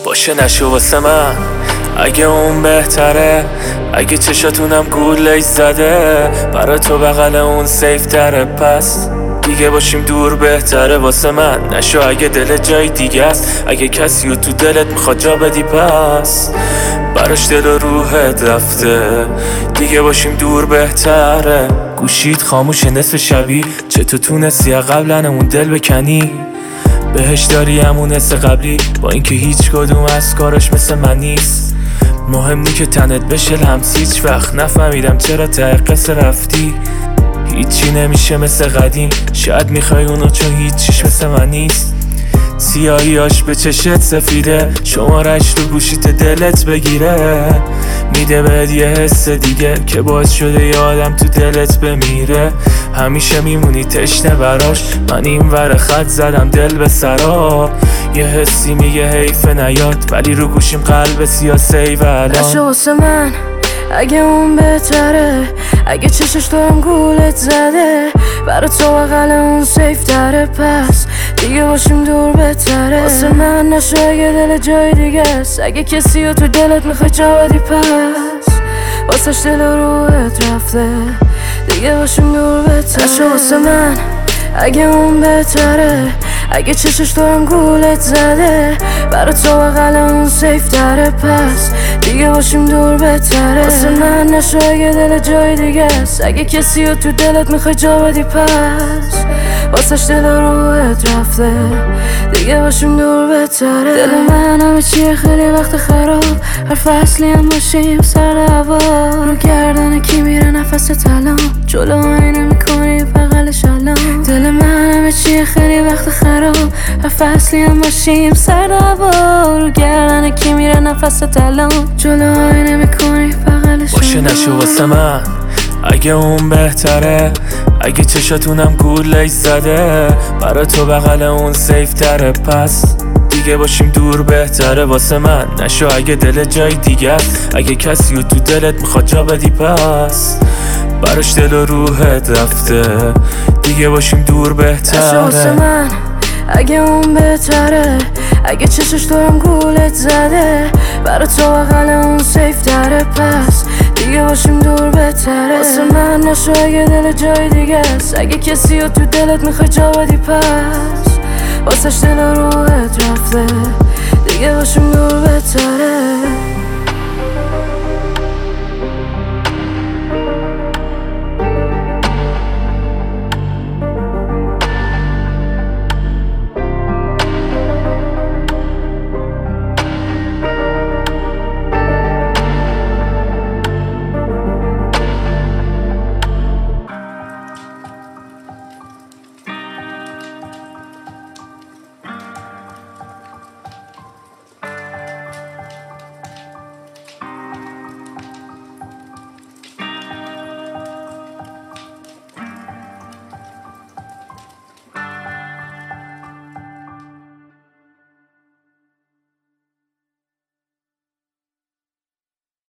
باشه نشو واسه من اگه اون بهتره، اگه چشاتونم گولش زده برا تو بغل اون سیف تره، پس دیگه باشیم دور بهتره واسه من. نشو اگه دل جای دیگه است، اگه کسی رو تو دلت میخواد جا بدی پس براش دل و روحت رفته، دیگه باشیم دور بهتره. گوشید خاموشه نصف شبی، چطور تونستی قبلا اون دل بکنی؟ بهش داری همون حس قبلی، با اینکه هیچ کدوم از کارش مثل من نیست. مهم نی که تنت بشه لمس، هیچ وقت نفهمیدم چرا ته قصه رفتی. هیچی نمیشه مثل قدیم، شاید میخوای اونو چون هیچیش مثل من نیست. سیاهیاش به چشت سفیده، شمارش رو گوشیت دلت بگیره، میده بهت یه حس دیگه که باعث شده یه آدم تو دلت بمیره. همیشه میمونی تشنه براش، من این ور خط زدم دل به سرا. یه حسی میگه حیف نیاد، ولی رو گوشیم قلب سیاه سیو الان. نشو واسه من اگه اون بهتره، اگه چشش دارم گولت زده برا تو بغل اون سیف تره، پس دیگه باشیم دور بهتره واسه من. نشو اگه دل جای دیگه است، اگه کسی رو تو دلت میخوای جا بدی پس واسش دل و روحت رفته، دیگه باشیم دور بهتره. نشو واسه من اگه اون بهتره، اگه چشش دارم گولت زده برا تو بغل اون سیف تره، پس دیگه باشیم دور بهتره واسه من. نشو اگه دل جای دیگه است، اگه کسی رو تو دلت میخوای جا بدی پس واسش دل و روحت رفته، دیگه باشیم دور بهتره. دل من همه چیه خیلی وقت خراب، هر فصلی هم باشیم سر هوا، رو گردن کی میره نفس تلام، جلو آینه میکنی بغلش الان. دل من همه چیه خیلی وقت خراب، هر فصلی هم باشیم سر هوا، رو گردن کی میره نفس تلام، جلو آینه میکنی بغلش باشه نشو واسه من اگه اون بهتره، اگه چشاتونم گولش زده برا تو بغل اون سیف تره، پس دیگه باشیم دور بهتره واسه من. نشو اگه دل جای دیگه است، اگه کسی رو تو دلت میخواد جا بدی پس براش دل و روحت رفته، دیگه باشیم دور بهتره. نشو واسه من اگه اون بهتره، اگه چشش دارم گولت زده برا تو بغل اون سیف تره، پس دیگه باشیم دور بهتره واسه من. نشو اگه دل جای دیگه است، اگه کسی رو تو دلت میخوای جا بدی پس واسش دل و روحت رفته، دیگه باشیم دور بهتره.